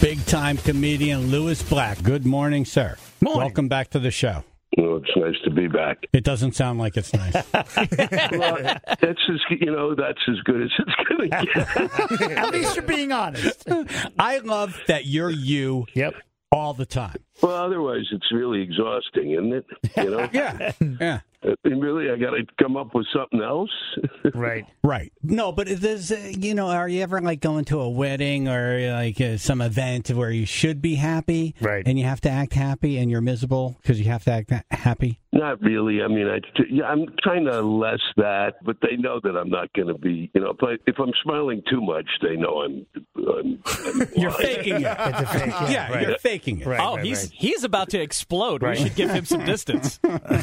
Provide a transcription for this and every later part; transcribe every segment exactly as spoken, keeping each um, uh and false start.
Big-time comedian Lewis Black. Good morning, sir. Morning. Welcome back to the show. Well, it's nice to be back. It doesn't sound like it's nice. Well, that's as you know. That's as good as it's going to get. At least you're being honest. I love that you're you Yep. all the time. Well, otherwise, it's really exhausting, isn't it? You know. Yeah, yeah. And really, I got to come up with something else. Right. Right. No, but there's, uh, you know, are you ever like going to a wedding or like uh, some event where you should be happy, Right. and you have to act happy and you're miserable because you have to act ha- happy? Not really. I mean, I, yeah, I'm kind of less that, but they know that I'm not going to be. You know, if, I, if I'm smiling too much, they know I'm. I'm, I'm You're lying. faking it. It's a fake. Yeah, Yeah, right. you're faking it. Right, Oh, right, he's right. he's about to explode. Right. We should give him some distance.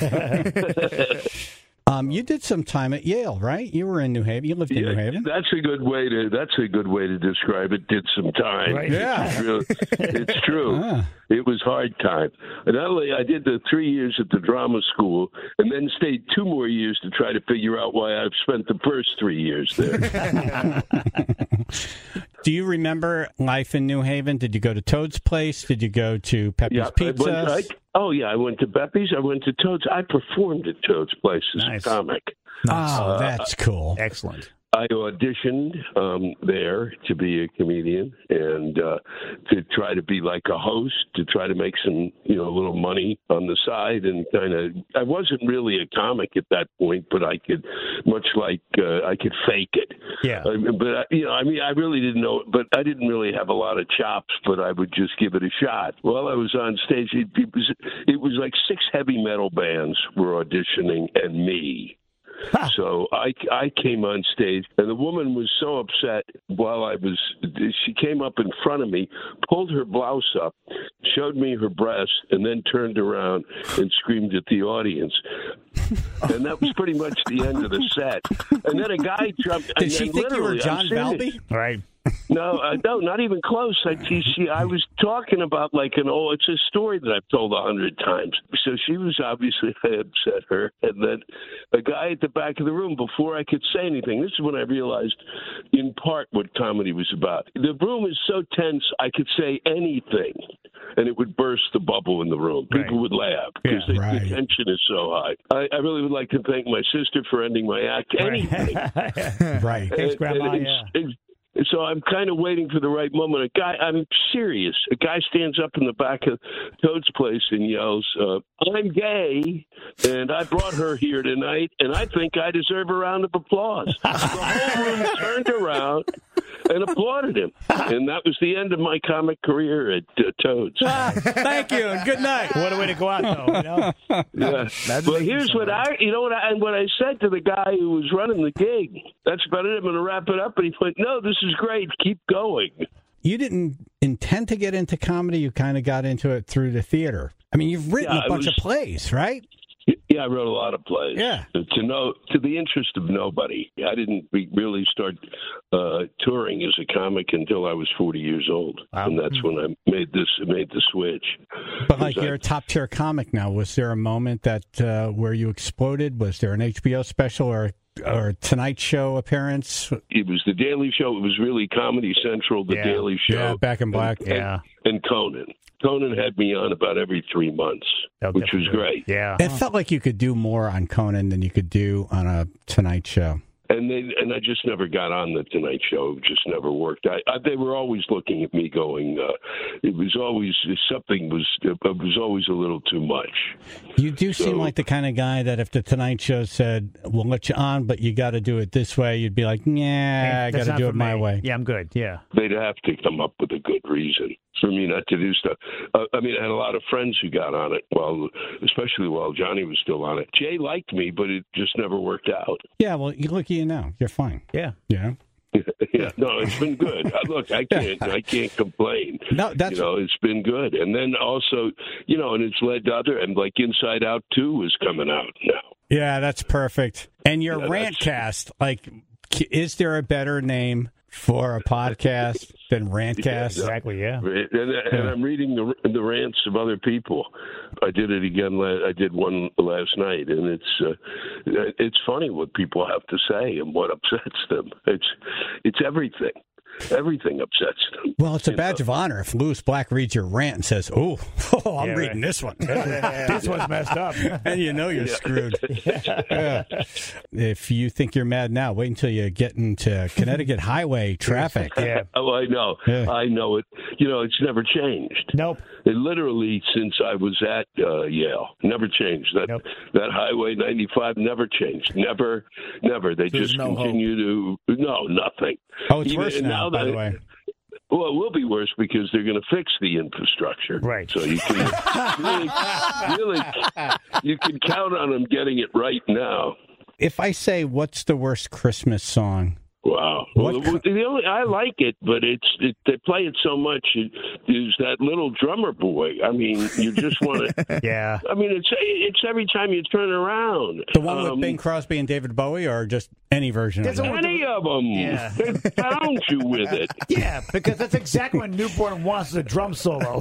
Um, you did some time at Yale, right? You were in New Haven. You lived in Yeah, New Haven. that's a good way to. That's a good way to describe it. Did some time. Right. Yeah. It's, real, it's true. Ah. It was hard time. And not only I did the three years at the drama school, and then stayed two more years to try to figure out why I've spent the first three years there. Do you remember life in New Haven? Did you go to Toad's Place? Did you go to Pepe's I Pizza? went- I- oh yeah, I went to Pepe's. I went to Toad's. I performed at Toad's Place as Nice. a comic. Oh, that's cool. Excellent. I auditioned um, there to be a comedian and uh, to try to be like a host, to try to make some, you know, a little money on the side, and kind of. I wasn't really a comic at that point, but I could, much like uh, I could fake it. Yeah. I, but I, you know, I mean, I really didn't know, but I didn't really have a lot of chops, but I would just give it a shot. While I was on stage, it, it was it was like six heavy metal bands were auditioning, and me. So I, I came on stage, and the woman was so upset while I was, she came up in front of me, pulled her blouse up, showed me her breasts, and then turned around and screamed at the audience. And that was pretty much the end of the set. And then a guy jumped. Did and she then think you were literally, I'm John serious. Valby? Right. No, uh, no, not even close. I, she, she, I was talking about like an oh, it's a story that I've told a hundred times. So she was obviously I upset her, and then a guy at the back of the room. Before I could say anything, this is when I realized, in part, what comedy was about. The room is so tense, I could say anything, and it would burst the bubble in the room. People Right. would laugh because Yeah, the, right. the tension is so high. I, I really would like to thank my sister for ending my act. Anything. Right. Thanks, And- Grandma. and Yeah. it's- it's- So I'm kind of waiting for the right moment. A guy, I'm serious. A guy stands up in the back of Toad's Place and yells, uh, "I'm gay, and I brought her here tonight, and I think I deserve a round of applause." The whole room turned around and applauded him, and that was the end of my comic career at uh, Toad's. Thank you, and good night. What a way to go out, though. You know? Yeah. That's Well, amazing, here's what somebody. I, you know what I, and what I said to the guy who was running the gig. That's about it. I'm going to wrap it up. And he went, "No, this is great. Keep going." You didn't intend to get into comedy. You kind of got into it through the theater. I mean, you've written Yeah, a I bunch was- of plays, right? Yeah, I wrote a lot of plays. Yeah. To know, to the interest of nobody. I didn't re- really start uh, touring as a comic until I was forty years old, Wow. and that's when I made this made the switch. But like Was you're I- a top tier comic now. Was there a moment that uh, where you exploded? Was there an H B O special or or a Tonight Show appearance? It was the Daily Show. It was really Comedy Central, the Yeah. Daily Show, Yeah, Back in Black. and, Yeah. and Conan. Conan had me on about every three months, That which was definitely- great. Yeah. It felt like you could do more on Conan than you could do on a Tonight Show. And they, and I just never got on the Tonight Show. It just never worked. I, I, they were always looking at me, going, uh, "It was always something was it was always a little too much." You do seem So- like the kind of guy that if the Tonight Show said, "We'll let you on, but you got to do it this way," you'd be like, "Yeah, I got That's to not do for it my me. way." Yeah, I'm good. Yeah. They'd have to come up with a good reason for me not to do stuff. Uh, I mean, I had a lot of friends who got on it, while, especially while Johnny was still on it. Jay liked me, but it just never worked out. Yeah, well, you look at you now. You're fine. Yeah. Yeah. Yeah, no, it's been good. Uh, Look, I can't, I can't complain. No, that's You know, it's been good. And then also, you know, and it's led to other, and like Inside Out two is coming out now. yeah, that's perfect. And your Yeah, that's- Rantcast, like, k- is there a better name for a podcast than Rantcast? Exactly. Yeah. And, and I'm reading the the rants of other people. I did it again. la- I did one last night, and it's uh, it's funny what people have to say and what upsets them. It's it's everything. everything upsets them. Well, it's a You badge know? of honor if Lewis Black reads your rant and says, "Oh, oh I'm Yeah, reading right. this one," This one's messed up. and you know you're screwed. Yeah. If you think you're mad now, wait until you get into Connecticut highway traffic. Yeah. Oh, I know. Yeah. I know it. You know, it's never changed. Nope. It literally, since I was at uh, Yale, never changed. That Nope. that Highway ninety-five never changed. Never, never. They There's just no continue to no nothing. Oh, it's Even- worse and now, by that- the way. Well, it will be worse because they're going to fix the infrastructure. Right. So you can really, really, you can count on them getting it right now. If I say, what's the worst Christmas song? Wow. What Well, the only, I like it, but it's it, they play it so much. It, there's that little drummer boy. I mean, you just want to. Yeah. I mean, it's it's every time you turn around. The one with Um, Bing Crosby and David Bowie, or just any version There's of a- that? Any of them. Yeah. They found you with it. Yeah, because that's exactly what Newborn wants, a drum solo.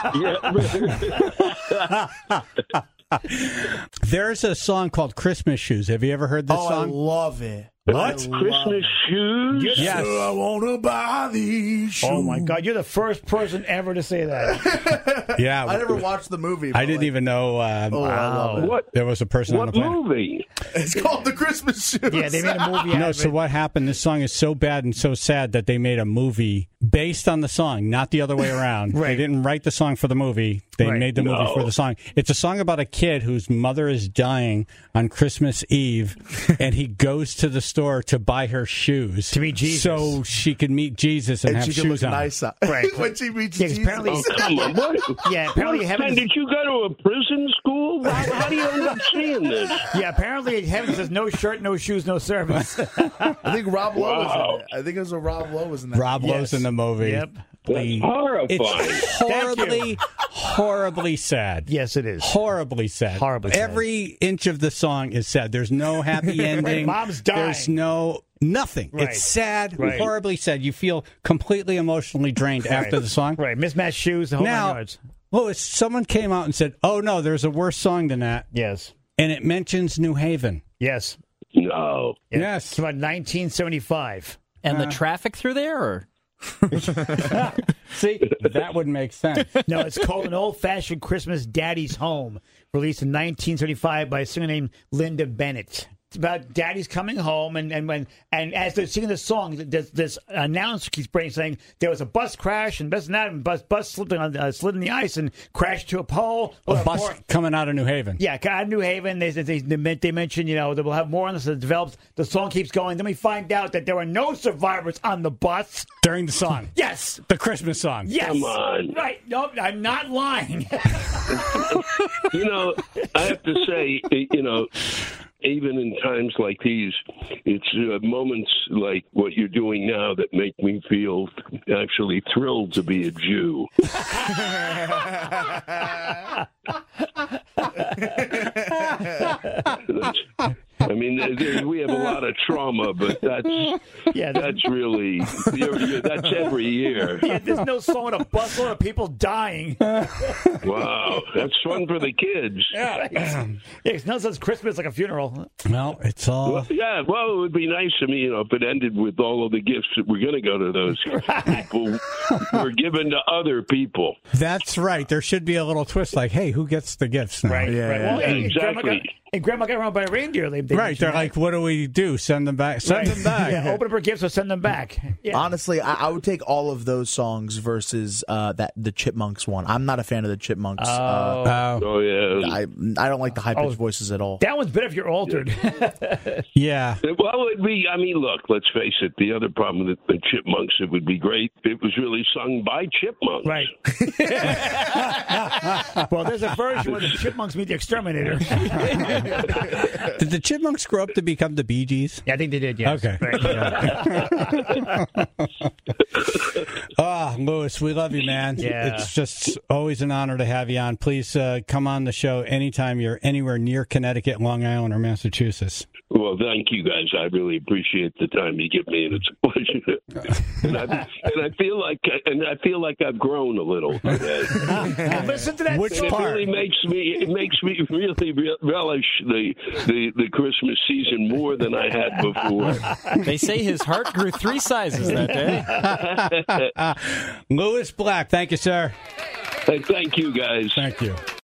Yeah. There's a song called Christmas Shoes. Have you ever heard this Oh, I song? love it. What? I love Christmas it. shoes? Yes. I want to buy these shoes. Oh, my God. You're the first person ever to say that. Yeah. I never watched the movie. I but, didn't like, even know uh, Oh, I love it. What? there was a person on What the planet. movie? It's called The Christmas Shoes. Yeah, they made a movie out No, of so it. what happened? This song is so bad and so sad that they made a movie based on the song, not the other way around. Right. They didn't write the song for the movie. They Right. made the movie No. for the song. It's a song about a kid whose mother is dying on Christmas Eve, and he goes to the store to buy her shoes. To meet Jesus. So she could meet Jesus and, And have she can shoes look on. nice out. Right. when she meets Yeah, 'cause Jesus. apparently- Oh, come on. What? Yeah, apparently What? heaven. Did you go to a prison school? How, how do you end up seeing this? Yeah, apparently heaven says no shirt, no shoes, no service. I think Rob Lowe was Wow. in it. I think it was a Rob Lowe was in that. Rob Lowe's Yes. in the movie. Yep. That's horrifying. It's horribly, horribly sad. Yes, it is. Horribly sad. Horribly sad. Every inch of the song is sad. There's no happy ending. Mom's dying. There's no nothing. Right. It's sad, Right. horribly sad. You feel completely emotionally drained after Right. the song. Right, mismatched shoes, the whole nine Now, yards. Louis, someone came out and said, "Oh no, there's a worse song than that," Yes. and it mentions New Haven. Yes. No. Yeah. Yes. It's about nineteen seventy-five. And the traffic through there? Or? See, that would make sense. No, it's called An Old-Fashioned Christmas Daddy's Home, released in nineteen seventy-five by a singer named Linda Bennett. It's about daddy's coming home, and, and when and as they're singing the song, this, this announcer keeps bringing, saying there was a bus crash and this and that, and bus bus slipped on uh, slid in the ice and crashed to a pole. A Well, bus more- coming out of New Haven. Yeah, out of New Haven. They they they, they mentioned, you know, that we'll have more on this that develops. The song keeps going. Then we find out that there were no survivors on the bus. During the song. Yes. The Christmas song. Yes. Come on. Right. No, I'm not lying. You know, I have to say, you know, even in times like these, it's uh, moments like what you're doing now that make me feel actually thrilled to be a Jew. I mean, there- there- we have a lot of trauma, but that's Yeah, there's, that's really you're, you're, that's every year. yeah, there's no song with a busload of people dying. Wow, that's fun for the kids. Yeah, it's not such Christmas like a funeral. Well, it's all. Well, yeah, well, it would be nice to me, you know, if it ended with all of the gifts that we're going to go to those people were given to other people. That's right. There should be a little twist like, hey, who gets the gifts now? Right. Yeah, right. yeah. Well, and, and grandma got, Exactly. and grandma got run by a reindeer. They, they Right. mentioned They're that. like, what do we do? Send them back. Send Right. them back. Yeah, open up her gifts or send them back. Yeah. Honestly, I, I would take all of those songs versus uh, that the Chipmunks one. I'm not a fan of the Chipmunks. uh, Oh, Oh, yeah. I I don't like the high pitched Oh. voices at all. That one's better if you're altered. yeah. Well, it'd be, I mean, look, let's face it. The other problem with the Chipmunks, it would be great if it was really sung by chipmunks. Right. Well, there's a version where the chipmunks meet the exterminator. Did the Chipmunks grow up to become the Bee Gees? Yeah, I think they did, yes. Okay. Ah, Louis, we love you, man. Yeah. It's just always an honor to have you on. Please uh, come on the show anytime you're anywhere near Connecticut, Long Island, or Massachusetts. Well, thank you guys. I really appreciate the time you give me, and it's a pleasure. and, I, and I feel like and I feel like I've grown a little today. Listen to that. Which song. It part? really makes me it makes me really re- relish the, the the Christmas season more than I had before. They say his heart grew three sizes that day. Lewis Black, thank you, sir. Hey, thank you, guys. Thank you.